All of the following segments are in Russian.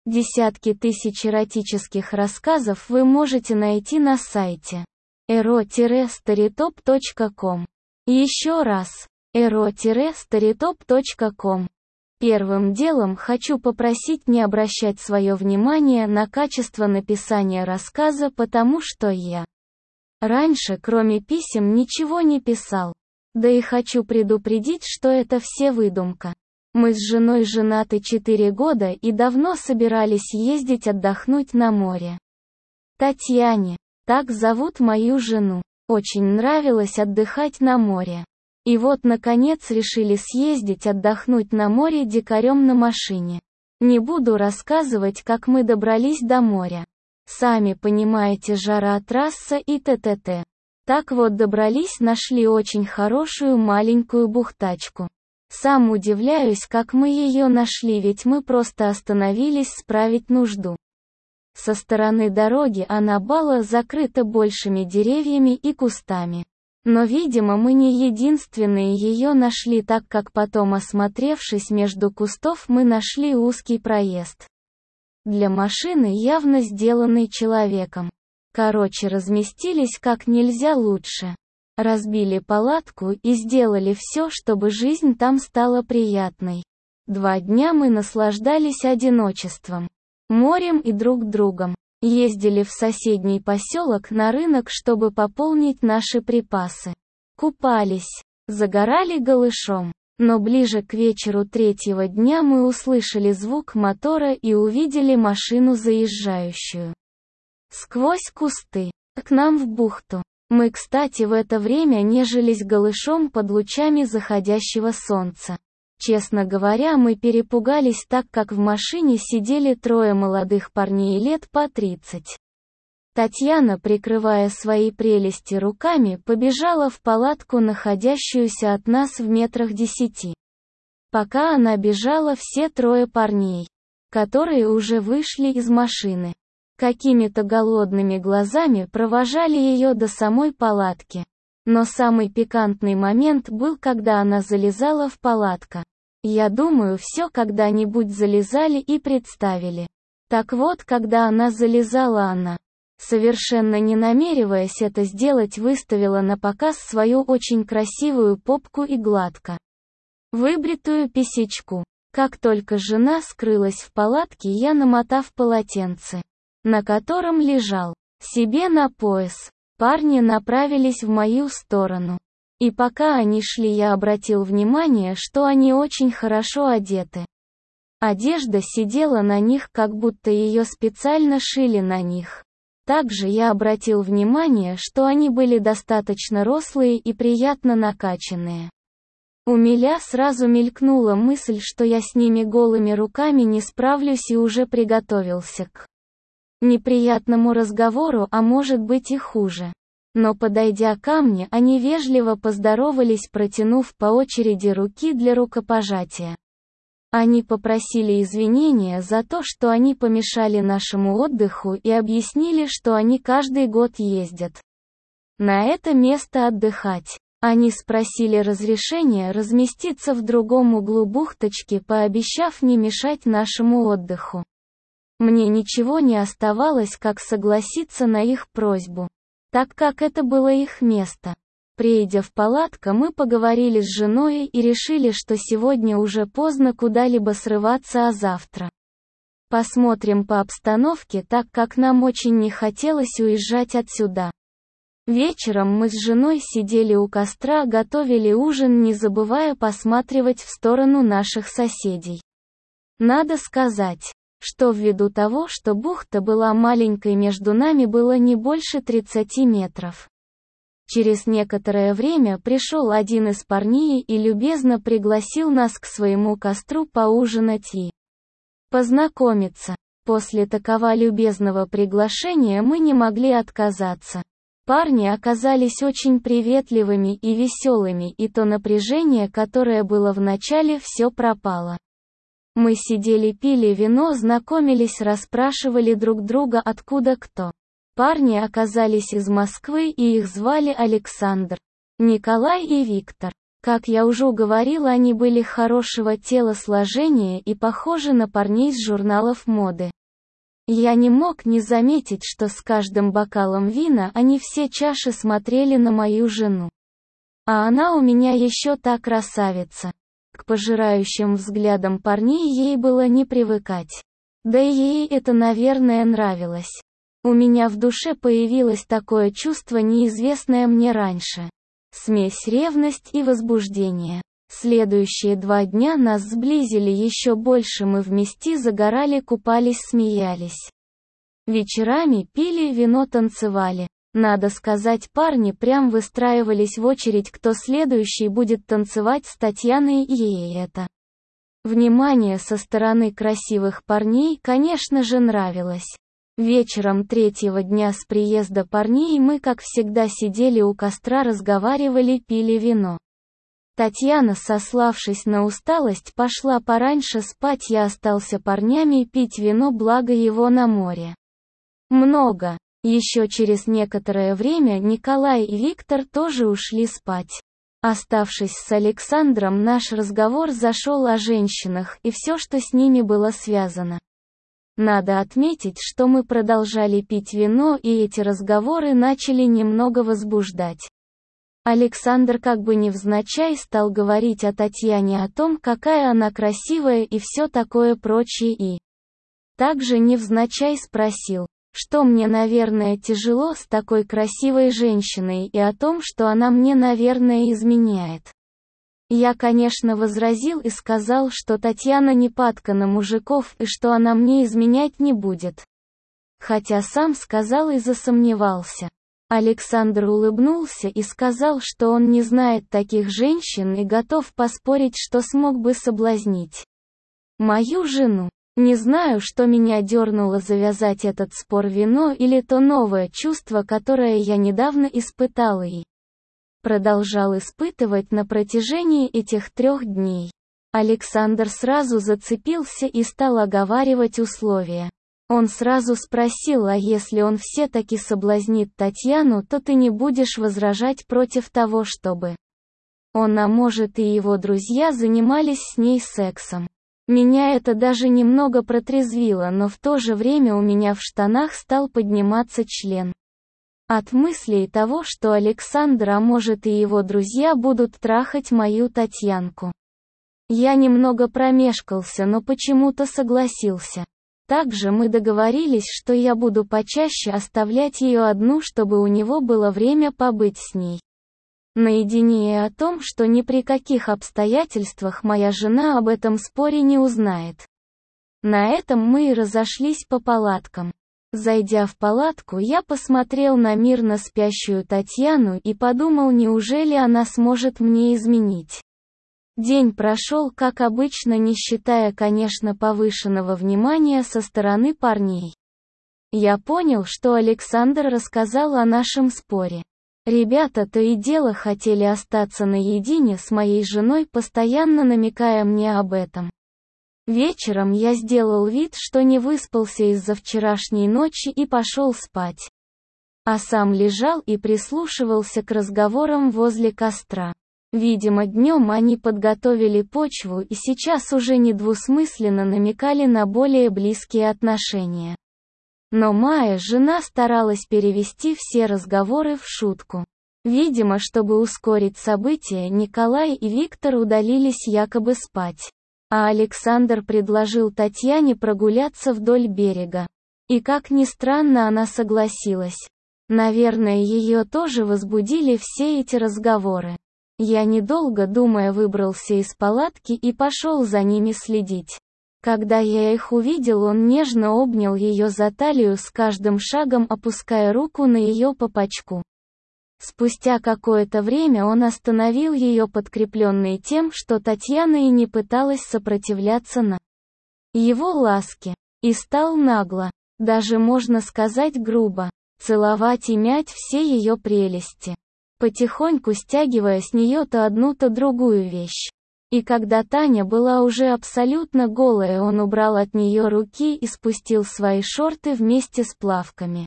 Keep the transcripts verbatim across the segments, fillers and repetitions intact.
Десятки тысяч эротических рассказов вы можете найти на сайте эро старитоп точка ком. Еще раз, эро старитоп точка ком. Первым делом хочу попросить не обращать свое внимание на качество написания рассказа, потому что я раньше, кроме писем, ничего не писал. Да и хочу предупредить, что это все выдумка. Мы с женой женаты четыре года и давно собирались ездить отдохнуть на море. Татьяне, так зовут мою жену, очень нравилось отдыхать на море. И вот наконец решили съездить отдохнуть на море дикарем на машине. Не буду рассказывать, как мы добрались до моря. Сами понимаете, жара, трасса и т.т.т. Так вот добрались, нашли очень хорошую маленькую бухтачку. Сам удивляюсь, как мы ее нашли, ведь мы просто остановились справить нужду. Со стороны дороги она была закрыта большими деревьями и кустами. Но, видимо, мы не единственные ее нашли, так как потом, осмотревшись между кустов, мы нашли узкий проезд. Для машины, явно сделанный человеком. Короче, разместились как нельзя лучше. Разбили палатку и сделали все, чтобы жизнь там стала приятной. Два дня мы наслаждались одиночеством, морем и друг другом. Ездили в соседний поселок на рынок, чтобы пополнить наши припасы. Купались, загорали голышом. Но ближе к вечеру третьего дня мы услышали звук мотора и увидели машину, заезжающую сквозь кусты к нам в бухту. Мы, кстати, в это время нежились голышом под лучами заходящего солнца. Честно говоря, мы перепугались, так как в машине сидели трое молодых парней лет по тридцать. Татьяна, прикрывая свои прелести руками, побежала в палатку, находящуюся от нас в метрах десяти. Пока она бежала, все трое парней, которые уже вышли из машины, какими-то голодными глазами провожали ее до самой палатки. Но самый пикантный момент был, когда она залезала в палатку. Я думаю, все когда-нибудь залезали и представили. Так вот, когда она залезала, она, совершенно не намереваясь это сделать, выставила на показ свою очень красивую попку и гладко выбритую писечку. Как только жена скрылась в палатке, я, намотав полотенце, на котором лежал, себе на пояс, парни направились в мою сторону. И пока они шли, я обратил внимание, что они очень хорошо одеты. Одежда сидела на них, как будто ее специально шили на них. Также я обратил внимание, что они были достаточно рослые и приятно накачанные. У меня сразу мелькнула мысль, что я с ними голыми руками не справлюсь, и уже приготовился к неприятному разговору, а может быть и хуже. Но, подойдя ко мне, они вежливо поздоровались, протянув по очереди руки для рукопожатия. Они попросили извинения за то, что они помешали нашему отдыху, и объяснили, что они каждый год ездят на это место отдыхать. Они спросили разрешения разместиться в другом углу бухточки, пообещав не мешать нашему отдыху. Мне ничего не оставалось, как согласиться на их просьбу, так как это было их место. Придя в палатку, мы поговорили с женой и решили, что сегодня уже поздно куда-либо срываться, а завтра посмотрим по обстановке, так как нам очень не хотелось уезжать отсюда. Вечером мы с женой сидели у костра, готовили ужин, не забывая посматривать в сторону наших соседей. Надо сказать, что ввиду того, что бухта была маленькой, между нами было не больше тридцати метров. Через некоторое время пришел один из парней и любезно пригласил нас к своему костру поужинать и познакомиться. После такого любезного приглашения мы не могли отказаться. Парни оказались очень приветливыми и веселыми, и то напряжение, которое было в начале, все пропало. Мы сидели, пили вино, знакомились, расспрашивали друг друга, откуда кто. Парни оказались из Москвы, и их звали Александр, Николай и Виктор. Как я уже говорила, они были хорошего телосложения и похожи на парней с журналов моды. Я не мог не заметить, что с каждым бокалом вина они все чаши смотрели на мою жену. А она у меня еще та красавица. К пожирающим взглядам парней ей было не привыкать. Да и ей это, наверное, нравилось. У меня в душе появилось такое чувство, неизвестное мне раньше. Смесь ревность и возбуждения. Следующие два дня нас сблизили еще больше, мы вместе загорали, купались, смеялись. Вечерами пили вино, танцевали. Надо сказать, парни прям выстраивались в очередь, кто следующий будет танцевать с Татьяной, и ей это. Внимание со стороны красивых парней, конечно же, нравилось. Вечером третьего дня с приезда парней мы, как всегда, сидели у костра, разговаривали, пили вино. Татьяна, сославшись на усталость, пошла пораньше спать, я остался парнями пить вино, благо его на море много. Еще через некоторое время Николай и Виктор тоже ушли спать. Оставшись с Александром, наш разговор зашел о женщинах и все, что с ними было связано. Надо отметить, что мы продолжали пить вино, и эти разговоры начали немного возбуждать. Александр как бы невзначай стал говорить о Татьяне, о том, какая она красивая и все такое прочее, и также невзначай спросил, что мне, наверное, тяжело с такой красивой женщиной, и о том, что она мне, наверное, изменяет. Я, конечно, возразил и сказал, что Татьяна не падка на мужиков и что она мне изменять не будет. Хотя сам сказал и засомневался. Александр улыбнулся и сказал, что он не знает таких женщин и готов поспорить, что смог бы соблазнить мою жену. Не знаю, что меня дернуло завязать этот спор, вино или то новое чувство, которое я недавно испытал и продолжал испытывать на протяжении этих трех дней. Александр сразу зацепился и стал оговаривать условия. Он сразу спросил, а если он все-таки соблазнит Татьяну, то ты не будешь возражать против того, чтобы он, а может и его друзья, занимались с ней сексом. Меня это даже немного протрезвило, но в то же время у меня в штанах стал подниматься член. От мыслей того, что Александр, а может и его друзья, будут трахать мою Татьянку. Я немного промешкался, но почему-то согласился. Также мы договорились, что я буду почаще оставлять ее одну, чтобы у него было время побыть с ней наедине, и о том, что ни при каких обстоятельствах моя жена об этом споре не узнает. На этом мы и разошлись по палаткам. Зайдя в палатку, я посмотрел на мирно спящую Татьяну и подумал, неужели она сможет мне изменить. День прошел как обычно, не считая, конечно, повышенного внимания со стороны парней. Я понял, что Александр рассказал о нашем споре. Ребята то и дело хотели остаться наедине с моей женой, постоянно намекая мне об этом. Вечером я сделал вид, что не выспался из-за вчерашней ночи, и пошел спать. А сам лежал и прислушивался к разговорам возле костра. Видимо, днем они подготовили почву и сейчас уже недвусмысленно намекали на более близкие отношения. Но моя жена старалась перевести все разговоры в шутку. Видимо, чтобы ускорить события, Николай и Виктор удалились якобы спать. А Александр предложил Татьяне прогуляться вдоль берега. И как ни странно, она согласилась. Наверное, ее тоже возбудили все эти разговоры. Я, недолго думая, выбрался из палатки и пошел за ними следить. Когда я их увидел, он нежно обнял ее за талию, с каждым шагом опуская руку на ее попачку. Спустя какое-то время он остановил ее, подкрепленный тем, что Татьяна и не пыталась сопротивляться на его ласке, и стал нагло, даже можно сказать грубо, целовать и мять все ее прелести, потихоньку стягивая с нее то одну, то другую вещь. И когда Таня была уже абсолютно голая, он убрал от нее руки и спустил свои шорты вместе с плавками,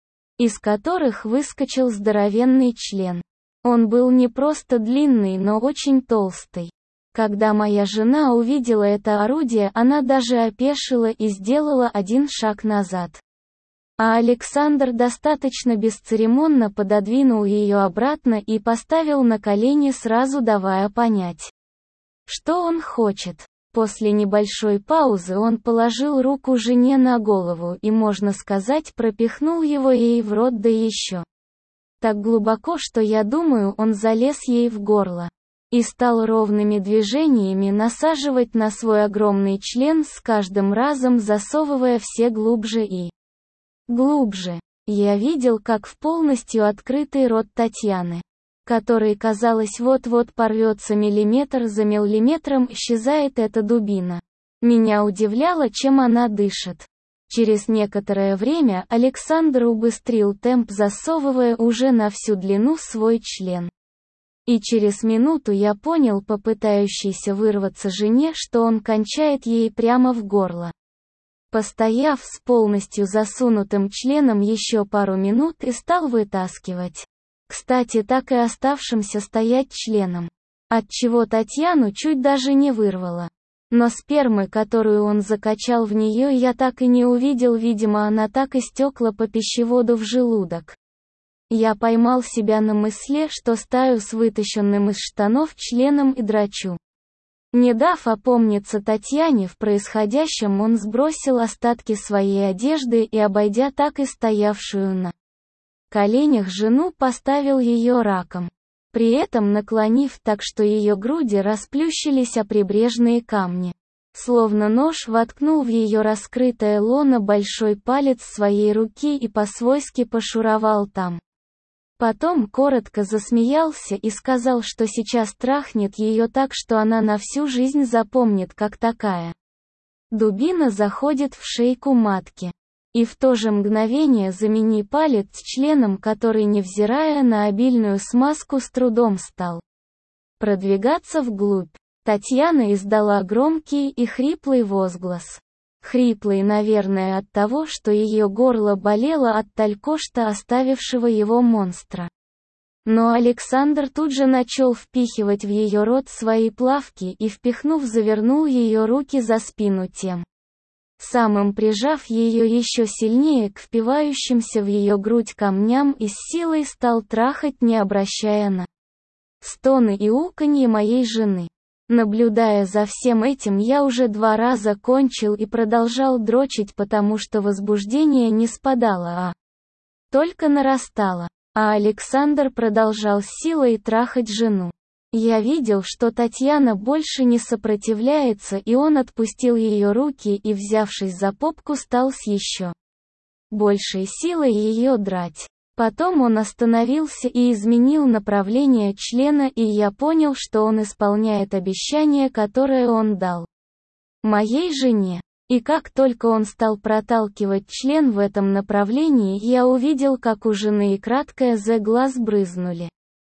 из которых выскочил здоровенный член. Он был не просто длинный, но очень толстый. Когда моя жена увидела это орудие, она даже опешила и сделала один шаг назад. А Александр достаточно бесцеремонно пододвинул ее обратно и поставил на колени, сразу давая понять, что он хочет. После небольшой паузы он положил руку жене на голову и, можно сказать, пропихнул его ей в рот, да еще так глубоко, что, я думаю, он залез ей в горло и стал ровными движениями насаживать на свой огромный член, с каждым разом засовывая все глубже и глубже. Я видел, как в полностью открытый рот Татьяны, который, казалось, вот-вот порвется, миллиметр за миллиметром исчезает эта дубина. Меня удивляло, чем она дышит. Через некоторое время Александр убыстрил темп, засовывая уже на всю длину свой член. И через минуту я понял по пытающейся вырваться жене, что он кончает ей прямо в горло. Постояв с полностью засунутым членом еще пару минут и стал вытаскивать. Кстати, так и оставшимся стоять членом. Отчего Татьяну чуть даже не вырвало. Но спермы, которую он закачал в нее, я так и не увидел, видимо, она так и стекла по пищеводу в желудок. Я поймал себя на мысли, что стою с вытащенным из штанов членом и драчу. Не дав опомниться Татьяне в происходящем, он сбросил остатки своей одежды и, обойдя так и стоявшую на коленях жену, поставил ее раком, при этом наклонив так, что ее груди расплющились о прибрежные камни. Словно нож воткнул в ее раскрытое лоно большой палец своей руки и по-свойски пошуровал там. Потом коротко засмеялся и сказал, что сейчас трахнет ее так, что она на всю жизнь запомнит, как такая дубина заходит в шейку матки. И в то же мгновение замени палец членом, который, невзирая на обильную смазку, с трудом стал продвигаться вглубь. Татьяна издала громкий и хриплый возглас. Хриплый, наверное, от того, что ее горло болело от только что оставившего его монстра. Но Александр тут же начал впихивать в ее рот свои плавки и, впихнув, завернул ее руки за спину, тем самым прижав ее еще сильнее к впивающимся в ее грудь камням, и с силой стал трахать, не обращая на стоны и уканье моей жены. Наблюдая за всем этим, я уже два раза кончил и продолжал дрочить, потому что возбуждение не спадало, а только нарастало. А Александр продолжал с силой трахать жену. Я видел, что Татьяна больше не сопротивляется, и он отпустил ее руки и, взявшись за попку, стал с еще большей силой ее драть. Потом он остановился и изменил направление члена, и я понял, что он исполняет обещание, которое он дал моей жене. И как только он стал проталкивать член в этом направлении, я увидел, как у жены и краткое «з» глаз брызнули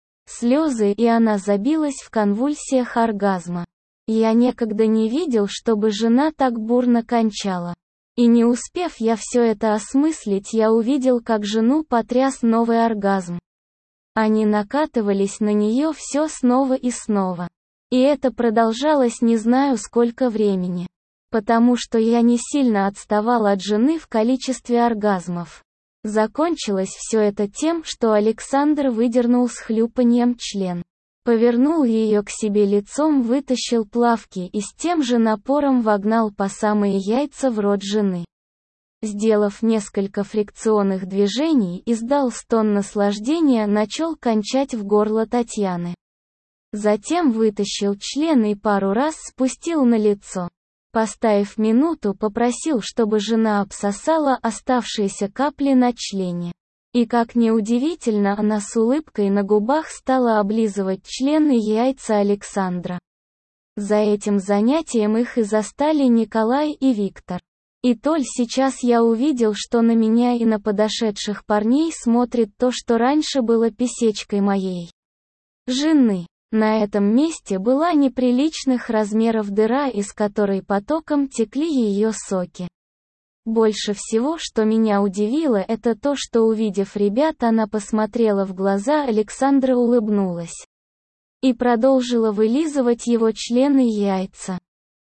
слезы, и она забилась в конвульсиях оргазма. Я никогда не видел, чтобы жена так бурно кончала. И не успев я все это осмыслить, я увидел, как жену потряс новый оргазм. Они накатывались на нее все снова и снова. И это продолжалось не знаю сколько времени. Потому что я не сильно отставал от жены в количестве оргазмов. Закончилось все это тем, что Александр выдернул с хлюпаньем член. Повернул ее к себе лицом, вытащил плавки и с тем же напором вогнал по самые яйца в рот жены. Сделав несколько фрикционных движений, издал стон наслаждения, начал кончать в горло Татьяны. Затем вытащил член и пару раз спустил на лицо. Поставив минуту, попросил, чтобы жена обсосала оставшиеся капли на члене. И как ни удивительно, она с улыбкой на губах стала облизывать член и яйца Александра. За этим занятием их и застали Николай и Виктор. И толь сейчас я увидел, что на меня и на подошедших парней смотрит то, что раньше было писечкой моей жены. На этом месте была неприличных размеров дыра, из которой потоком текли ее соки. Больше всего, что меня удивило, это то, что, увидев ребят, она посмотрела в глаза Александра, улыбнулась. И продолжила вылизывать его член и яйца.